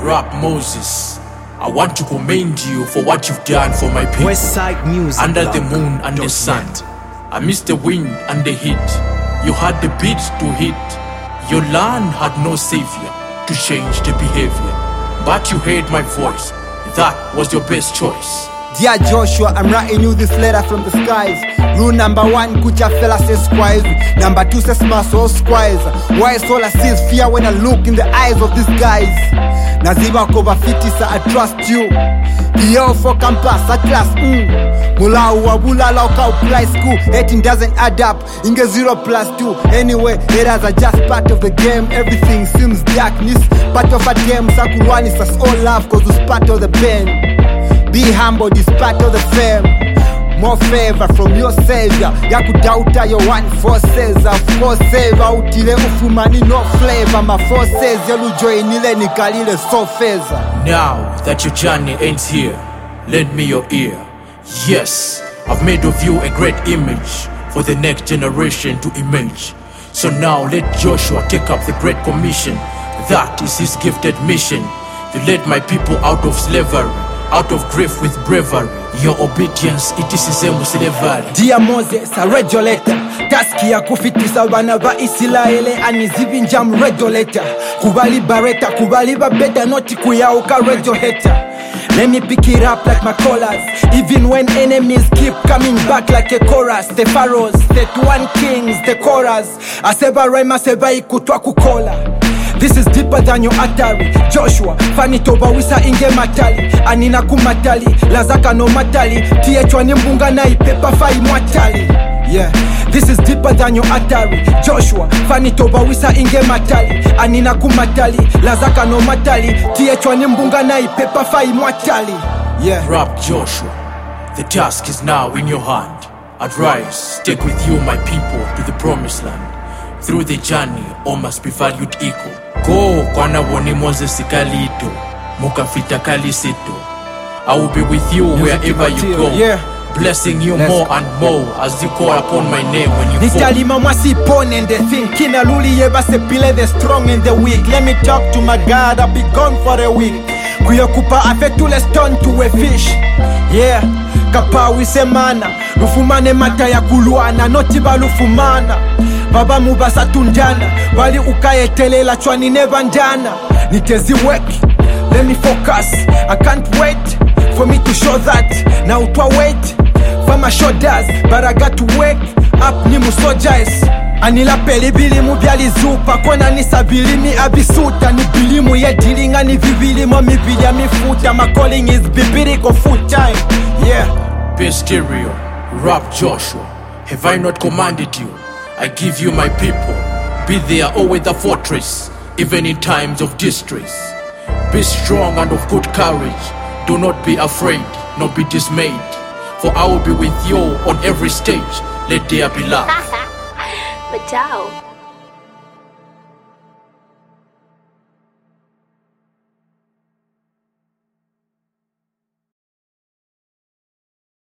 Rap Moses, I want to commend you for what you've done for my people. Westside Music Under the moon and the sun, I missed the wind and the heat. You had the beat to hit. Your land had no savior to change the behavior, but you heard my voice. That was your best choice. Dear Joshua, I'm writing you this letter from the skies. Rule number 1, kucha fella says squires. Number 2 says smash all squires. Why all I see is fear when I look in the eyes of these guys. Naziba cover 50, so I trust you. Yo for campus at class. Mulau wabulala uka apply school. 18 doesn't add up. Inge 0 plus 2. Anyway, errors are just part of the game. Everything seems darkness. Part of a game. Sakurwani says all love cause it's part of the pain. Be humble despite of the fame. More favor from your savior. Yakudauta your one forces. Of course savior utile ufumani no flavor. My forces yalujoinile nikalile so feza. Now that your journey ends here, lend me your ear. Yes, I've made of you a great image for the next generation to image. So now let Joshua take up the great commission. That is his gifted mission, to lead my people out of slavery, out of grief with bravery. Your obedience, it is the same with slavery. Dear Moses, I read your letter. Taski ya kufitisa wana ba Israeli anizivi njam read your letter. Kubali bareta, kubali babeta, noti kuyauka read your hater. Let me pick it up like my colors. Even when enemies keep coming back like a chorus. The pharaohs, the 21 kings, the chorus. Aseba rema seba ikutwa kukola. This is deeper than your Atari. Joshua, fani toba wisa inge matali. Anina kumatali, lazaka no matali. Tiechwa ni mbunga na ipepa fai mwatali. Yeah, this is deeper than your Atari. Joshua, fani toba wisa inge matali. Anina kumatali, lazaka no matali. Tiechwa ni mbunga na ipepa fai mwatali. Yeah. Rap Joshua, the task is now in your hand. I'd rise, take with you my people to the promised land. Through the journey, all must be valued equal. Go, kwana woni Moses Kalito, Mukafita Kalisito. I will be with you wherever you go. Yeah. Blessing you more and more as you call upon my name when you fall. Nitalima mwasi pone and the thing. Kina luli yeba sepile the strong and the weak. Let me talk to my God, I'll be gone for a week. Kuyokupa afetule stone to a fish. Yeah, kapa wisemana. Lufumane mata ya kuluana, notiba lufumana. Baba mubasa tunjana, wali ukayetelela chwani nevanjana. Nitezi weki, let me focus. I can't wait for me to show that. Now to wait for my shoulders, but I got to wake up ni musojas. Anila peli bilimu byalizupa, kona nisabili mi abisuta. Ni bilimu ye dilinga ni vivilimo mibili ya mifuta. My calling is bibiriko full time. Yeah. Best stereo, Rap Joshua, have I not commanded you? I give you my people. Be there always the fortress, even in times of distress. Be strong and of good courage. Do not be afraid, nor be dismayed. For I will be with you on every stage. Let there be love. But ciao.